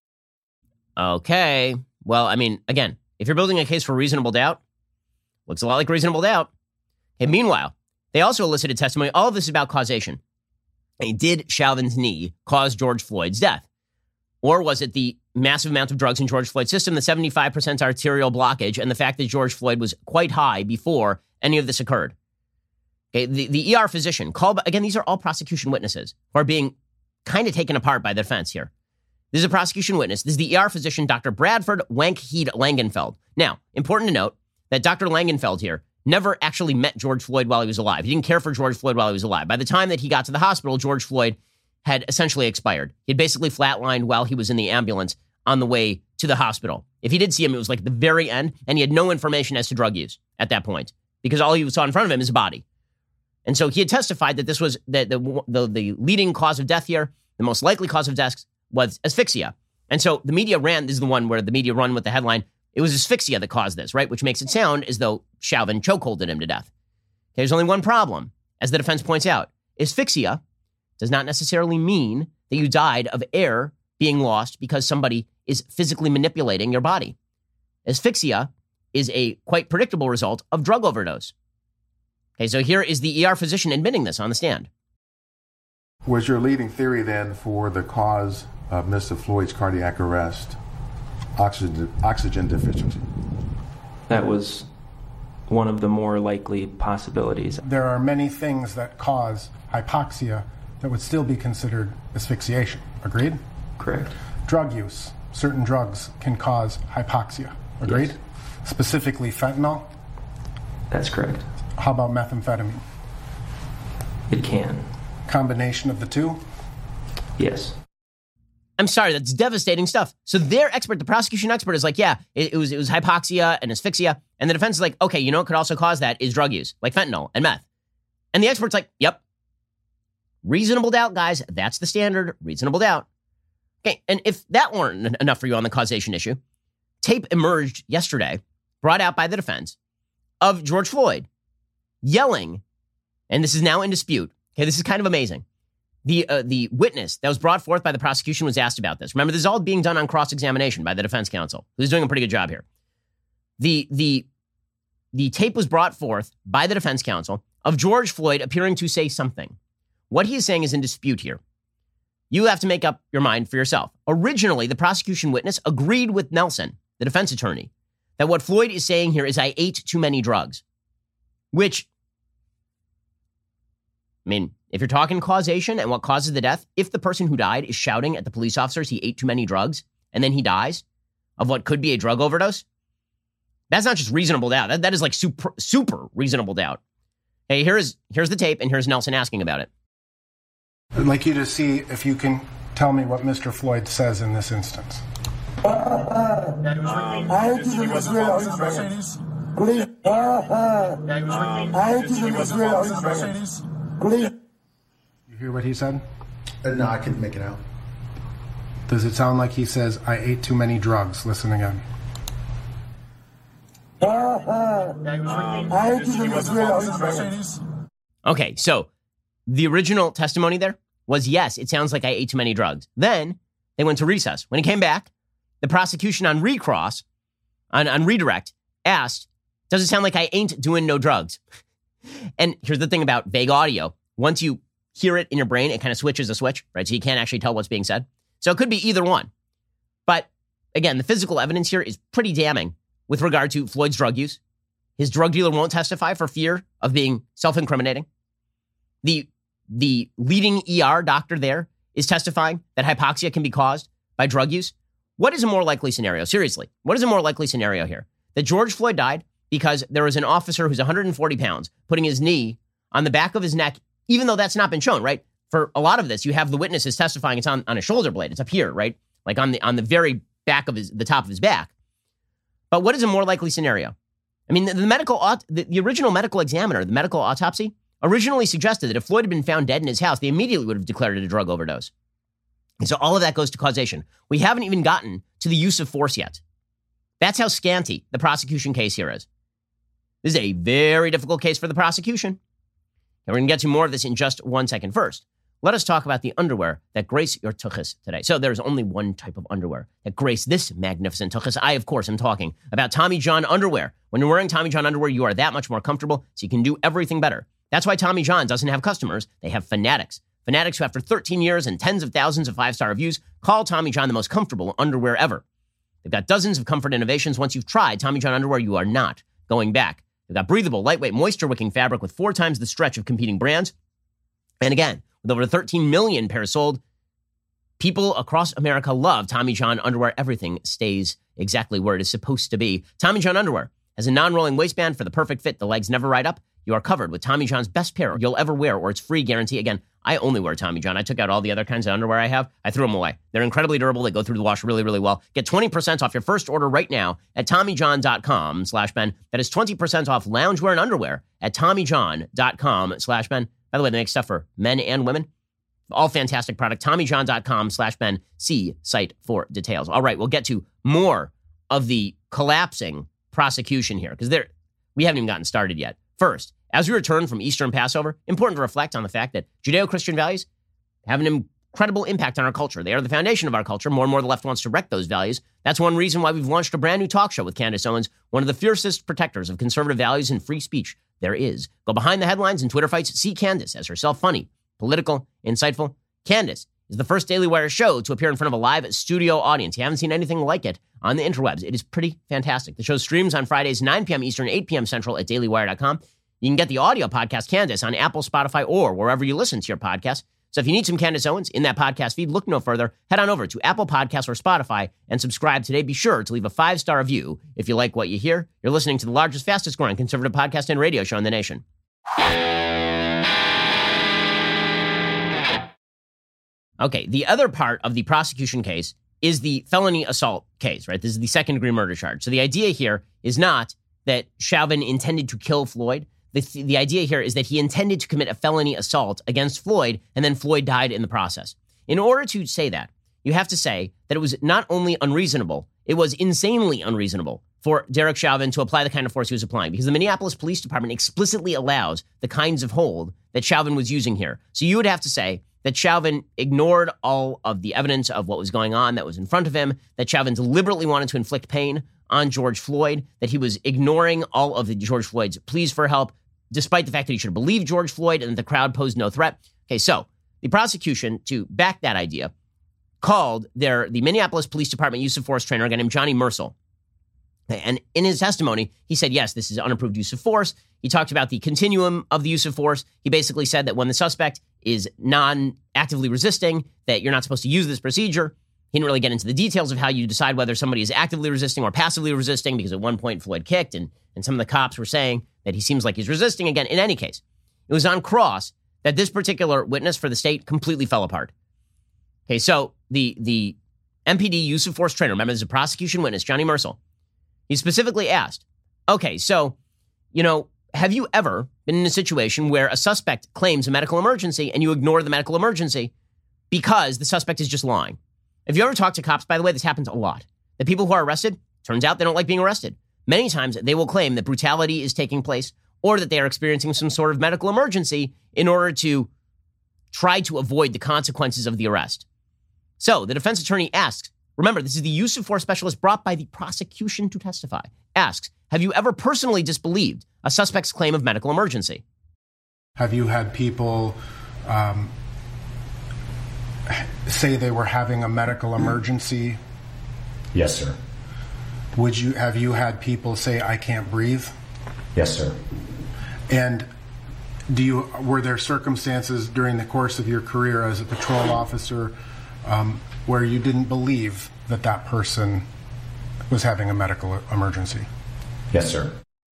Okay. Well, I mean, again, if you're building a case for reasonable doubt, looks a lot like reasonable doubt. Okay, meanwhile, they also elicited testimony. All of this is about causation. Hey, did Chauvin's knee cause George Floyd's death? Or was it the massive amount of drugs in George Floyd's system, the seventy-five percent arterial blockage, and the fact that George Floyd was quite high before any of this occurred? Okay, the, the E R physician called, again, these are all prosecution witnesses who are being kind of taken apart by the defense here. This is a prosecution witness. This is the E R physician, Doctor Bradford Wankheed Langenfeld. Now, important to note that Doctor Langenfeld here never actually met George Floyd while he was alive. He didn't care for George Floyd while he was alive. By the time that he got to the hospital, George Floyd had essentially expired. He had basically flatlined while he was in the ambulance on the way to the hospital. If he did see him, it was like the very end, and he had no information as to drug use at that point because all he saw in front of him is a body. And so he had testified that this was the, the, the, the leading cause of death here, the most likely cause of death was asphyxia. And so the media ran, this is the one where the media run with the headline, it was asphyxia that caused this, right? Which makes it sound as though Chauvin chokeholded him to death. Okay, there's only one problem, as the defense points out. Asphyxia does not necessarily mean that you died of air being lost because somebody is physically manipulating your body. Asphyxia is a quite predictable result of drug overdose. Okay, so here is the E R physician admitting this on the stand. Was your leading theory then for the cause of Mister Floyd's cardiac arrest oxygen, oxygen deficiency? That was one of the more likely possibilities. There are many things that cause hypoxia that would still be considered asphyxiation. Agreed? Correct. Drug use. Certain drugs can cause hypoxia. Agreed? Yes. Specifically fentanyl? That's correct. How about methamphetamine? It can. Combination of the two? Yes. I'm sorry, that's devastating stuff. So their expert, the prosecution expert, is like, yeah, it, it was it was hypoxia and asphyxia. And the defense is like, okay, you know what could also cause that is drug use, like fentanyl and meth. And the expert's like, yep. Reasonable doubt, guys. That's the standard. Reasonable doubt. Okay, and if that weren't enough for you on the causation issue, tape emerged yesterday, brought out by the defense, of George Floyd yelling, and this is now in dispute. Okay, this is kind of amazing. The uh, the witness that was brought forth by the prosecution was asked about this. Remember, this is all being done on cross-examination by the defense counsel, who's doing a pretty good job here. The, the, the tape was brought forth by the defense counsel of George Floyd appearing to say something. What he is saying is in dispute here. You have to make up your mind for yourself. Originally, the prosecution witness agreed with Nelson, the defense attorney, that what Floyd is saying here is I ate too many drugs, which, I mean, if you're talking causation and what causes the death, if the person who died is shouting at the police officers he ate too many drugs and then he dies of what could be a drug overdose, that's not just reasonable doubt. That, that is like super, super reasonable doubt. Hey, here's, here's the tape, and here's Nelson asking about it. I'd like you to see if you can tell me what Mister Floyd says in this instance. I hate you to Israelis. Please. I hate you to Israelis. Please. You hear what he said? Uh, no, I couldn't make it out. Does it sound like he says, I ate too many drugs? Listen again. I hate you to Israelis. Okay, so the original testimony there was, yes, it sounds like I ate too many drugs. Then they went to recess. When he came back, the prosecution on recross, on, on redirect, asked, does it sound like I ain't doing no drugs? And here's the thing about vague audio. Once you hear it in your brain, it kind of switches a switch, right? So you can't actually tell what's being said. So it could be either one. But again, the physical evidence here is pretty damning with regard to Floyd's drug use. His drug dealer won't testify for fear of being self-incriminating. The, the leading E R doctor there is testifying that hypoxia can be caused by drug use. What is a more likely scenario? Seriously, what is a more likely scenario here? That George Floyd died because there was an officer who's one hundred forty pounds putting his knee on the back of his neck, even though that's not been shown, right? For a lot of this, you have the witnesses testifying it's on, on a shoulder blade. It's up here, right? Like on the on the very back of his, the top of his back. But what is a more likely scenario? I mean, the, the medical, the, the original medical examiner, the medical autopsy, originally suggested that if Floyd had been found dead in his house, they immediately would have declared it a drug overdose. And so all of that goes to causation. We haven't even gotten to the use of force yet. That's how scanty the prosecution case here is. This is a very difficult case for the prosecution. And we're going to get to more of this in just one second. First, let us talk about the underwear that grace your tuchus today. So there's only one type of underwear that grace this magnificent tuchus. I, of course, am talking about Tommy John underwear. When you're wearing Tommy John underwear, you are that much more comfortable, so you can do everything better. That's why Tommy John doesn't have customers. They have fanatics. Fanatics who, after thirteen years and tens of thousands of five-star reviews, call Tommy John the most comfortable underwear ever. They've got dozens of comfort innovations. Once you've tried Tommy John underwear, you are not going back. They've got breathable, lightweight, moisture-wicking fabric with four times the stretch of competing brands. And again, with over thirteen million pairs sold, people across America love Tommy John underwear. Everything stays exactly where it is supposed to be. Tommy John underwear has a non-rolling waistband for the perfect fit. The legs never ride up. You are covered with Tommy John's best pair you'll ever wear, or it's free guarantee. Again, I only wear Tommy John. I took out all the other kinds of underwear I have. I threw them away. They're incredibly durable. They go through the wash really, really well. Get twenty percent off your first order right now at TommyJohn.com slash Ben. That is twenty percent off loungewear and underwear at TommyJohn.com slash Ben. By the way, they make stuff for men and women. All fantastic product. TommyJohn.com slash Ben. See site for details. All right, we'll get to more of the collapsing prosecution here because there we haven't even gotten started yet. First, as we return from Easter and Passover, important to reflect on the fact that Judeo-Christian values have an incredible impact on our culture. They are the foundation of our culture. More and more, the left wants to wreck those values. That's one reason why we've launched a brand new talk show with Candace Owens, one of the fiercest protectors of conservative values and free speech there is. Go behind the headlines and Twitter fights. See Candace as herself funny, political, insightful. Candace is the first Daily Wire show to appear in front of a live studio audience. You haven't seen anything like it on the interwebs. It is pretty fantastic. The show streams on Fridays, nine p.m. Eastern, eight p.m. Central at daily wire dot com. You can get the audio podcast Candace on Apple, Spotify, or wherever you listen to your podcast. So if you need some Candace Owens in that podcast feed, look no further. Head on over to Apple Podcasts or Spotify and subscribe today. Be sure to leave a five-star review if you like what you hear. You're listening to the largest, fastest-growing conservative podcast and radio show in the nation. Okay, the other part of the prosecution case is the felony assault case, right? This is the second-degree murder charge. So the idea here is not that Chauvin intended to kill Floyd. The, the idea here is that he intended to commit a felony assault against Floyd, and then Floyd died in the process. In order to say that, you have to say that it was not only unreasonable, it was insanely unreasonable for Derek Chauvin to apply the kind of force he was applying, because the Minneapolis Police Department explicitly allows the kinds of hold that Chauvin was using here. So you would have to say that Chauvin ignored all of the evidence of what was going on that was in front of him, that Chauvin deliberately wanted to inflict pain on George Floyd, that he was ignoring all of the George Floyd's pleas for help, despite the fact that he should have believed George Floyd and that the crowd posed no threat. Okay, so the prosecution, to back that idea, called their the Minneapolis Police Department use of force trainer, a guy named Johnny Mercil. And in his testimony, he said, yes, this is unapproved use of force. He talked about the continuum of the use of force. He basically said that when the suspect is non-actively resisting, that you're not supposed to use this procedure. He didn't really get into the details of how you decide whether somebody is actively resisting or passively resisting, because at one point Floyd kicked, and, and some of the cops were saying that he seems like he's resisting. Again, in any case, it was on cross that this particular witness for the state completely fell apart. Okay, so the, the M P D use of force trainer, remember, there's a prosecution witness, Johnny Mercil. He specifically asked, okay, so, you know, have you ever been in a situation where a suspect claims a medical emergency and you ignore the medical emergency because the suspect is just lying? If you ever talk to cops, by the way, this happens a lot. The people who are arrested, turns out they don't like being arrested. Many times they will claim that brutality is taking place or that they are experiencing some sort of medical emergency in order to try to avoid the consequences of the arrest. So the defense attorney asks, remember, this is the use of force specialist brought by the prosecution to testify, asks, have you ever personally disbelieved a suspect's claim of medical emergency? Have you had people um, say they were having a medical emergency? Yes, sir. Would you have you had people say, I can't breathe? Yes, sir. And do you were there circumstances during the course of your career as a patrol officer um, where you didn't believe that that person was having a medical emergency? Yes, sir.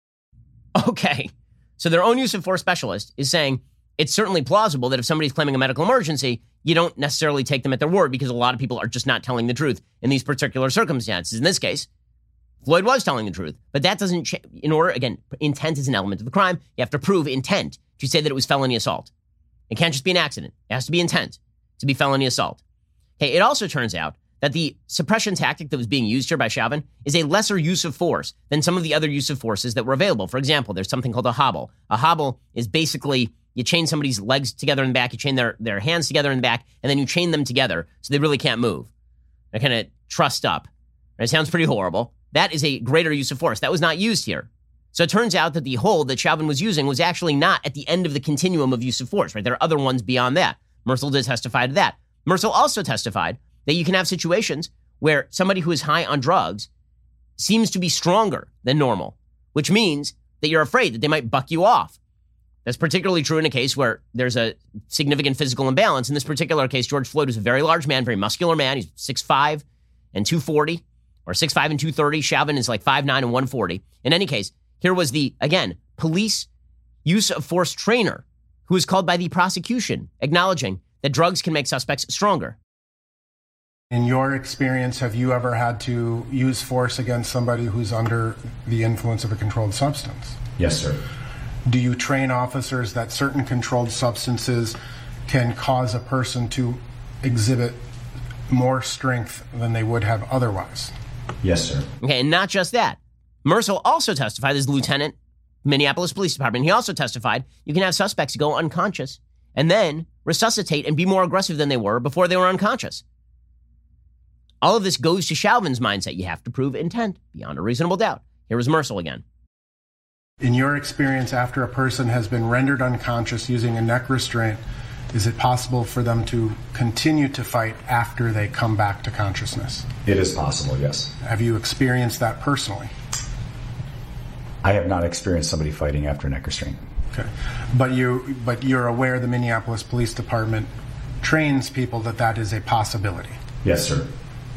Okay. So their own use of force specialist is saying it's certainly plausible that if somebody's claiming a medical emergency, you don't necessarily take them at their word, because a lot of people are just not telling the truth in these particular circumstances. In this case, Floyd was telling the truth, but that doesn't change. In order, again, intent is an element of the crime. You have to prove intent to say that it was felony assault. It can't just be an accident. It has to be intent to be felony assault. Okay, it also turns out that the suppression tactic that was being used here by Chauvin is a lesser use of force than some of the other use of forces that were available. For example, there's something called a hobble. A hobble is basically you chain somebody's legs together in the back, you chain their, their hands together in the back, and then you chain them together so they really can't move. They're kind of trussed up. It sounds pretty horrible. That is a greater use of force. That was not used here. So it turns out that the hold that Chauvin was using was actually not at the end of the continuum of use of force, right? There are other ones beyond that. Mercil did testify to that. Mercil also testified that you can have situations where somebody who is high on drugs seems to be stronger than normal, which means that you're afraid that they might buck you off. That's particularly true in a case where there's a significant physical imbalance. In this particular case, George Floyd was a very large man, very muscular man. He's six five and two forty, or six five and two thirty. Chauvin is like five nine and one forty. In any case, here was the, again, police use of force trainer who was called by the prosecution, acknowledging that drugs can make suspects stronger. In your experience, have you ever had to use force against somebody who's under the influence of a controlled substance? Yes, sir. Do you train officers that certain controlled substances can cause a person to exhibit more strength than they would have otherwise? Yes, sir. Okay, and not just that. Mercil also testified as lieutenant, Minneapolis Police Department. He also testified you can have suspects go unconscious and then resuscitate and be more aggressive than they were before they were unconscious. All of this goes to Chauvin's mindset. You have to prove intent beyond a reasonable doubt. Here was Mercil again. In your experience, after a person has been rendered unconscious using a neck restraint, is it possible for them to continue to fight after they come back to consciousness? It is possible, yes. Have you experienced that personally? I have not experienced somebody fighting after a neck restraint. Okay. But, you, but you're aware the Minneapolis Police Department trains people that that is a possibility? Yes, sir.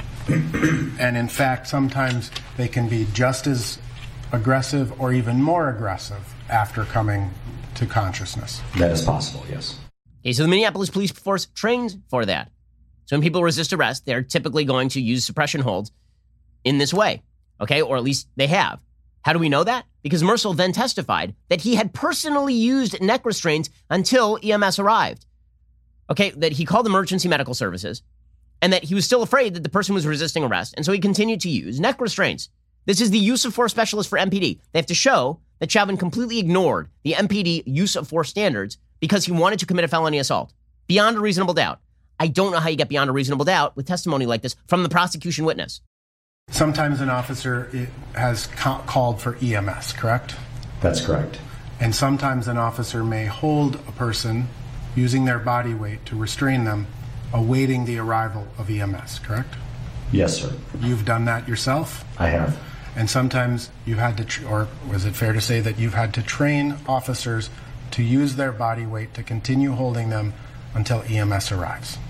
And in fact, sometimes they can be just as aggressive or even more aggressive after coming to consciousness. That is possible, yes. Okay, so the Minneapolis Police Force trains for that. So when people resist arrest, they're typically going to use suppression holds in this way, okay? Or at least they have. How do we know that? Because Mercil then testified that he had personally used neck restraints until E M S arrived. Okay, that he called emergency medical services and that he was still afraid that the person was resisting arrest. And so he continued to use neck restraints. This is the use of force specialist for M P D. They have to show that Chauvin completely ignored the M P D use of force standards because he wanted to commit a felony assault. Beyond a reasonable doubt. I don't know how you get beyond a reasonable doubt with testimony like this from the prosecution witness. Sometimes an officer has ca- called for E M S, correct? That's correct. And sometimes an officer may hold a person using their body weight to restrain them, awaiting the arrival of E M S, correct? Yes, sir. You've done that yourself? I have. And sometimes you've had to, tr- or was it fair to say that you've had to train officers to use their body weight to continue holding them until E M S arrives?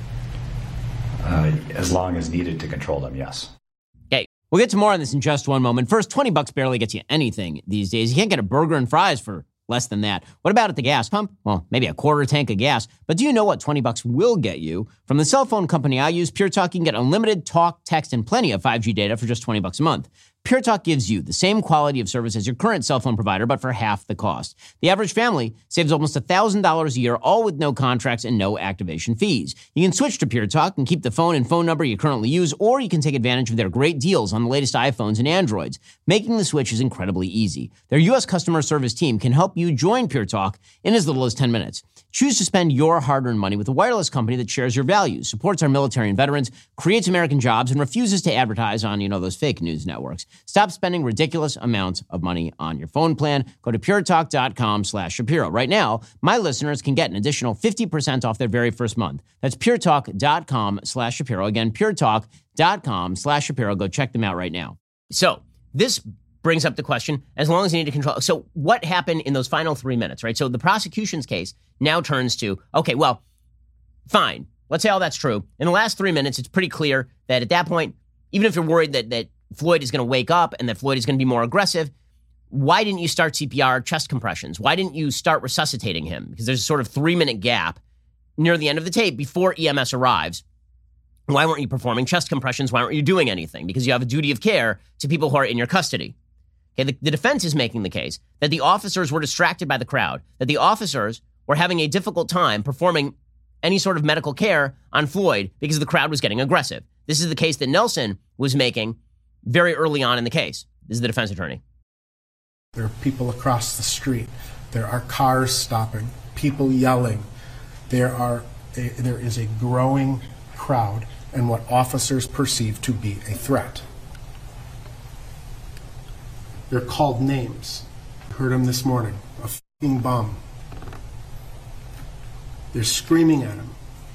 Uh, as long as needed to control them, yes. Okay, we'll get to more on this in just one moment. First, twenty bucks barely gets you anything these days. You can't get a burger and fries for less than that. What about at the gas pump? Well, maybe a quarter tank of gas. But do you know what twenty bucks will get you? From the cell phone company I use, Pure Talk, you can get unlimited talk, text, and plenty of five G data for just twenty bucks a month. Pure Talk gives you the same quality of service as your current cell phone provider, but for half the cost. The average family saves almost one thousand dollars a year, all with no contracts and no activation fees. You can switch to Pure Talk and keep the phone and phone number you currently use, or you can take advantage of their great deals on the latest iPhones and Androids. Making the switch is incredibly easy. Their U S customer service team can help you join Pure Talk in as little as ten minutes. Choose to spend your hard-earned money with a wireless company that shares your values, supports our military and veterans, creates American jobs, and refuses to advertise on, you know, those fake news networks. Stop spending ridiculous amounts of money on your phone plan. Go to puretalk.com slash Shapiro. Right now, my listeners can get an additional fifty percent off their very first month. That's puretalk.com slash Shapiro. Again, puretalk.com slash Shapiro. Go check them out right now. So this brings up the question, as long as you need to control. So what happened in those final three minutes, right? So the prosecution's case now turns to, okay, well, fine. Let's say all that's true. In the last three minutes, it's pretty clear that at that point, even if you're worried that, that Floyd is going to wake up and that Floyd is going to be more aggressive, why didn't you start C P R, chest compressions? Why didn't you start resuscitating him? Because there's a sort of three-minute gap near the end of the tape before E M S arrives. Why weren't you performing chest compressions? Why weren't you doing anything? Because you have a duty of care to people who are in your custody. Okay, the, the defense is making the case that the officers were distracted by the crowd, that the officers were having a difficult time performing any sort of medical care on Floyd because the crowd was getting aggressive. This is the case that Nelson was making very early on in the case. This is the defense attorney. There are people across the street. There are cars stopping, people yelling. There are a, there is a growing crowd and what officers perceive to be a threat. They're called names. Heard them this morning. A f***ing bum. They're screaming at him,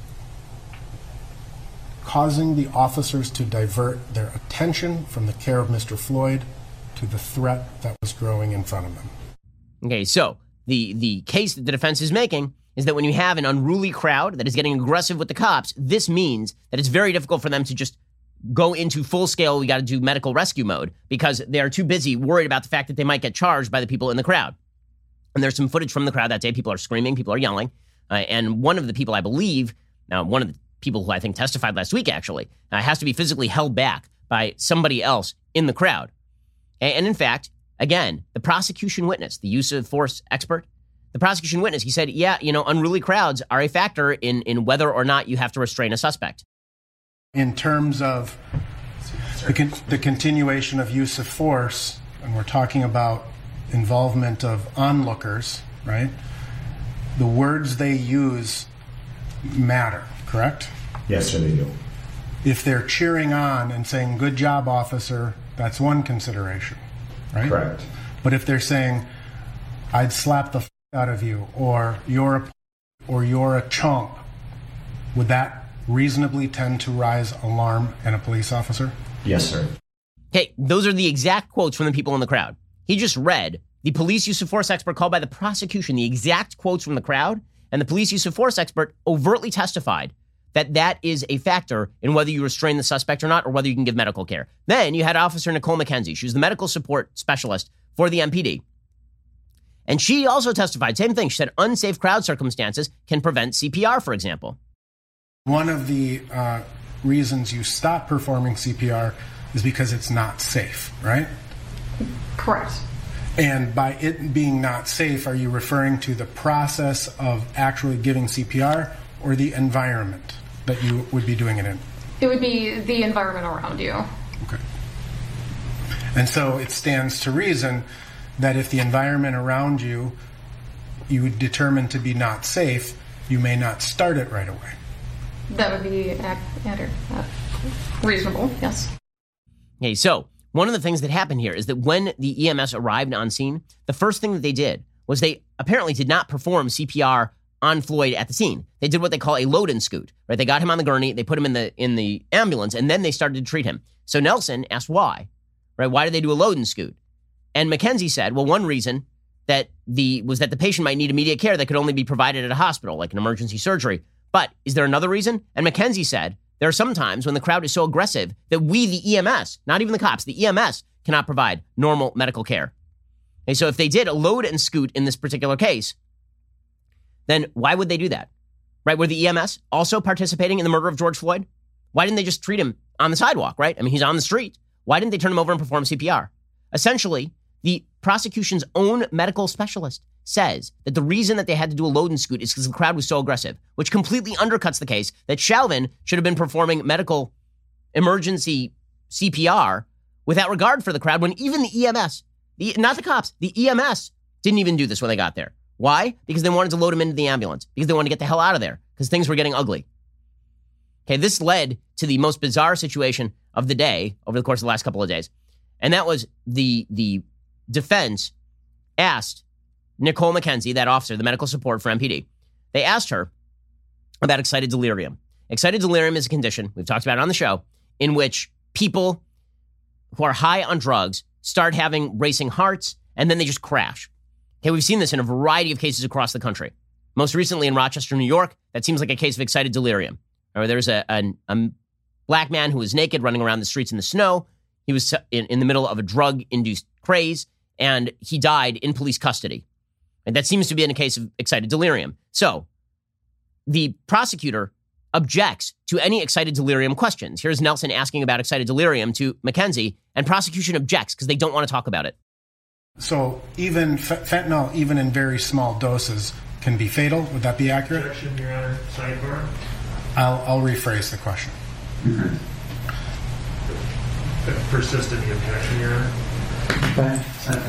causing the officers to divert their attention from the care of Mister Floyd to the threat that was growing in front of them. Okay, so the, the case that the defense is making is that when you have an unruly crowd that is getting aggressive with the cops, this means that it's very difficult for them to just go into full-scale, we got to do medical rescue mode, because they are too busy worried about the fact that they might get charged by the people in the crowd. And there's some footage from the crowd that day. People are screaming, people are yelling. Uh, and one of the people, I believe, now one of the people who I think testified last week, actually, uh, has to be physically held back by somebody else in the crowd. And, and in fact, again, the prosecution witness, the use of force expert, the prosecution witness, he said, yeah, you know, unruly crowds are a factor in, in whether or not you have to restrain a suspect. In terms of the, con- the continuation of use of force, and we're talking about involvement of onlookers, right? The words they use matter, correct? Yes, sir, they do. If they're cheering on and saying, good job, officer, that's one consideration, right? Correct. But if they're saying, I'd slap the f*** out of you, or you're a, or you're a chump, would that reasonably tend to rise alarm in a police officer? Yes, sir. Hey, those are the exact quotes from the people in the crowd. He just read the police use of force expert called by the prosecution, the exact quotes from the crowd, and the police use of force expert overtly testified that that is a factor in whether you restrain the suspect or not, or whether you can give medical care. Then you had Officer Nicole McKenzie. She was the medical support specialist for the M P D. And she also testified, same thing. She said unsafe crowd circumstances can prevent C P R, for example. One of the uh, reasons you stop performing C P R is because it's not safe, right? Correct. And by it being not safe, are you referring to the process of actually giving C P R or the environment that you would be doing it in? It would be the environment around you. Okay. And so it stands to reason that if the environment around you you would determine to be not safe, you may not start it right away. That would be uh, uh, reasonable, yes. Okay, so one of the things that happened here is that when the E M S arrived on scene, the first thing that they did was they apparently did not perform C P R on Floyd at the scene. They did what they call a load and scoot, right? They got him on the gurney, they put him in the in the ambulance, and then they started to treat him. So Nelson asked why, right? Why did they do a load and scoot? And Mackenzie said, well, one reason that the was that the patient might need immediate care that could only be provided at a hospital, like an emergency surgery. But is there another reason? And Mackenzie said, there are some times when the crowd is so aggressive that we, the E M S, not even the cops, the E M S cannot provide normal medical care. Okay, so if they did a load and scoot in this particular case, then why would they do that? Right? Were the E M S also participating in the murder of George Floyd? Why didn't they just treat him on the sidewalk, right? I mean, he's on the street. Why didn't they turn him over and perform C P R? Essentially, the prosecution's own medical specialist says that the reason that they had to do a load and scoot is because the crowd was so aggressive, which completely undercuts the case that Chauvin should have been performing medical emergency C P R without regard for the crowd when even the E M S, the, not the cops, the E M S didn't even do this when they got there. Why? Because they wanted to load him into the ambulance, because they wanted to get the hell out of there, because things were getting ugly. Okay, this led to the most bizarre situation of the day over the course of the last couple of days. And that was the, the defense asked Nicole Mackenzie, that officer, the medical support for M P D, they asked her about excited delirium. Excited delirium is a condition, we've talked about it on the show, in which people who are high on drugs start having racing hearts, and then they just crash. Okay, we've seen this in a variety of cases across the country. Most recently in Rochester, New York, that seems like a case of excited delirium. Or there's a, a, a black man who was naked running around the streets in the snow. He was in, in the middle of a drug-induced craze, and he died in police custody. And that seems to be in a case of excited delirium. So the prosecutor objects to any excited delirium questions. Here's Nelson asking about excited delirium to Mackenzie, and prosecution objects because they don't want to talk about it. So even fentanyl, even in very small doses, can be fatal. Would that be accurate? Objection, Your Honor. Sidebar. I'll, I'll rephrase the question. Mm-hmm. Persist in the objection, Your Honor. Okay.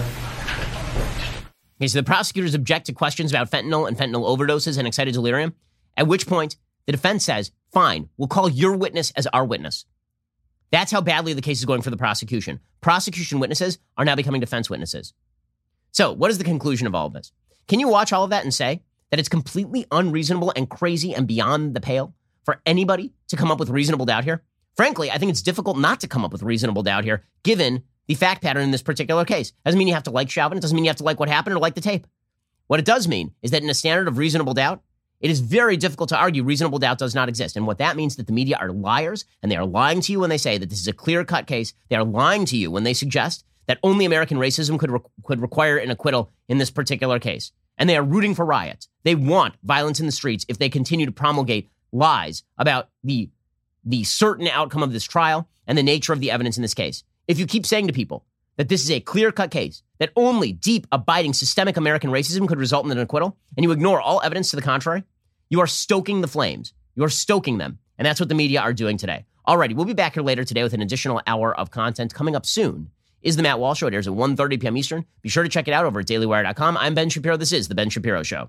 Okay, so the prosecutors object to questions about fentanyl and fentanyl overdoses and excited delirium, at which point the defense says, fine, we'll call your witness as our witness. That's how badly the case is going for the prosecution. Prosecution witnesses are now becoming defense witnesses. So what is the conclusion of all of this? Can you watch all of that and say that it's completely unreasonable and crazy and beyond the pale for anybody to come up with reasonable doubt here? Frankly, I think it's difficult not to come up with reasonable doubt here, given the fact pattern in this particular case. Doesn't mean you have to like Chauvin. It doesn't mean you have to like what happened or like the tape. What it does mean is that in a standard of reasonable doubt, it is very difficult to argue reasonable doubt does not exist. And what that means is that the media are liars, and they are lying to you when they say that this is a clear-cut case. They are lying to you when they suggest that only American racism could, re- could require an acquittal in this particular case. And they are rooting for riots. They want violence in the streets if they continue to promulgate lies about the, the certain outcome of this trial and the nature of the evidence in this case. If you keep saying to people that this is a clear-cut case, that only deep, abiding, systemic American racism could result in an acquittal, and you ignore all evidence to the contrary, you are stoking the flames. You are stoking them. And that's what the media are doing today. Alrighty, we'll be back here later today with an additional hour of content. Coming up soon is The Matt Walsh Show. It airs at one thirty p.m. Eastern. Be sure to check it out over at daily wire dot com. I'm Ben Shapiro. This is The Ben Shapiro Show.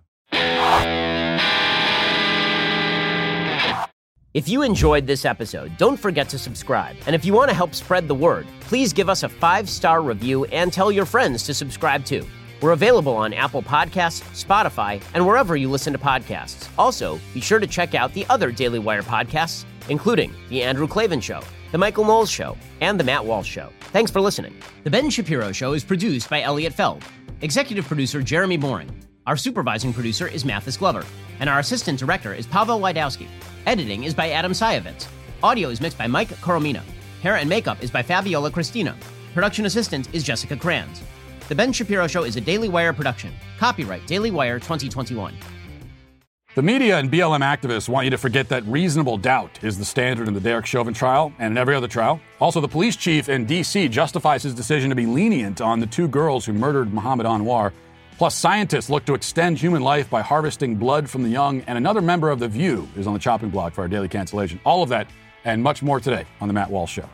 If you enjoyed this episode, don't forget to subscribe. And if you want to help spread the word, please give us a five-star review and tell your friends to subscribe too. We're available on Apple Podcasts, Spotify, and wherever you listen to podcasts. Also, be sure to check out the other Daily Wire podcasts, including The Andrew Klavan Show, The Michael Knowles Show, and The Matt Walsh Show. Thanks for listening. The Ben Shapiro Show is produced by Elliot Feld. Executive producer Jeremy Boring. Our supervising producer is Mathis Glover. And our assistant director is Pavel Wydowski. Editing is by Adam Sayevitz. Audio is mixed by Mike Coromina. Hair and makeup is by Fabiola Cristina. Production assistant is Jessica Kranz. The Ben Shapiro Show is a Daily Wire production. Copyright Daily Wire twenty twenty-one. The media and B L M activists want you to forget that reasonable doubt is the standard in the Derek Chauvin trial and in every other trial. Also, the police chief in D C justifies his decision to be lenient on the two girls who murdered Mohammed Anwar. Plus, scientists look to extend human life by harvesting blood from the young. And another member of The View is on the chopping block for our daily cancellation. All of that and much more today on The Matt Walsh Show.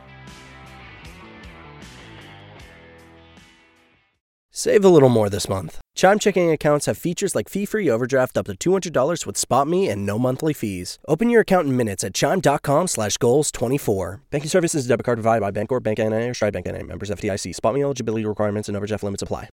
Save a little more this month. Chime checking accounts have features like fee-free overdraft up to two hundred dollars with SpotMe and no monthly fees. Open your account in minutes at chime.com slash goals 24. Banking services, debit card provided by Bancorp, Bank N A, or Stride Bank N A. Members F D I C. SpotMe eligibility requirements and overdraft limits apply.